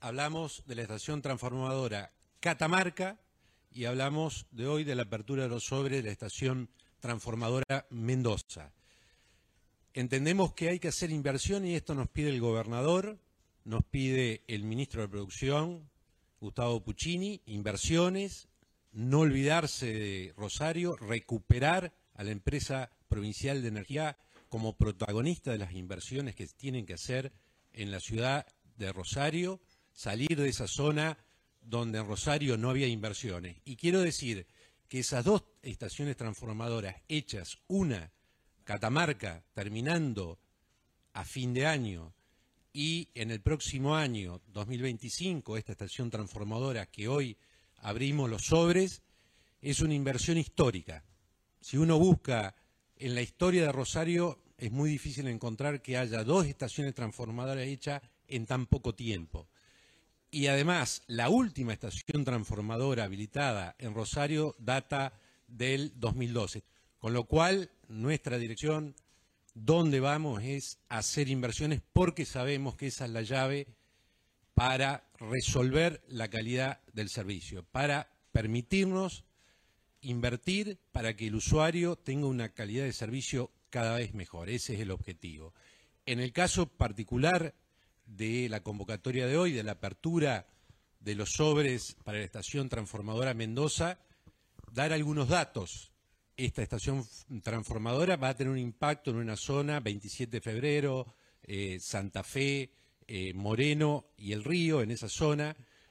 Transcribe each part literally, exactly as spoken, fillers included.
hablamos de la estación transformadora Catamarca y hablamos de hoy de la apertura de los sobres de la estación transformadora Mendoza. Entendemos que hay que hacer inversión y esto nos pide el gobernador, nos pide el ministro de Producción, Gustavo Puccini, inversiones, no olvidarse de Rosario, recuperar a la empresa provincial de energía como protagonista de las inversiones que tienen que hacer en la ciudad de Rosario, salir de esa zona donde en Rosario no había inversiones. Y quiero decir que esas dos estaciones transformadoras hechas, una Catamarca terminando a fin de año y en el próximo año, dos mil veinticinco, esta estación transformadora que hoy abrimos los sobres, es una inversión histórica. Si uno busca en la historia de Rosario, es muy difícil encontrar que haya dos estaciones transformadoras hechas en tan poco tiempo. Y además, la última estación transformadora habilitada en Rosario data del dos mil doce. Con lo cual, nuestra dirección, donde vamos, es hacer inversiones porque sabemos que esa es la llave para resolver la calidad del servicio, para permitirnos invertir para que el usuario tenga una calidad de servicio cada vez mejor. Ese es el objetivo. En el caso particular de la convocatoria de hoy, de la apertura de los sobres para la estación transformadora Mendoza, dar algunos datos. Esta estación transformadora va a tener un impacto en una zona, veintisiete de febrero, eh, Santa Fe, eh, Moreno y El Río, en esa zona.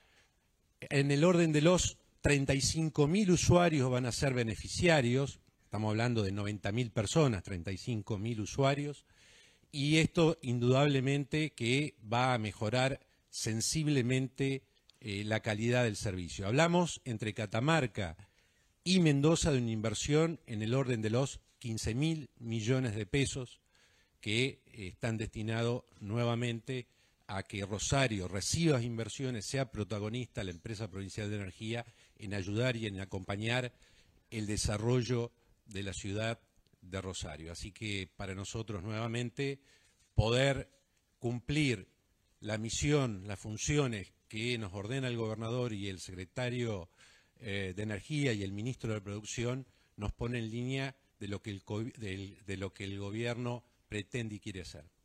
En el orden de los treinta y cinco mil usuarios van a ser beneficiarios, estamos hablando de noventa mil personas, treinta y cinco mil usuarios, y esto indudablemente que va a mejorar sensiblemente eh, la calidad del servicio. Hablamos entre Catamarca y Mendoza de una inversión en el orden de los quince mil millones de pesos que eh, están destinados nuevamente a que Rosario reciba inversiones, sea protagonista la empresa provincial de energía en ayudar y en acompañar el desarrollo de la ciudad de Rosario. Así que para nosotros nuevamente poder cumplir la misión, las funciones que nos ordena el gobernador y el secretario eh, de Energía y el ministro de Producción nos pone en línea de lo que el, de, de lo que el gobierno pretende y quiere hacer.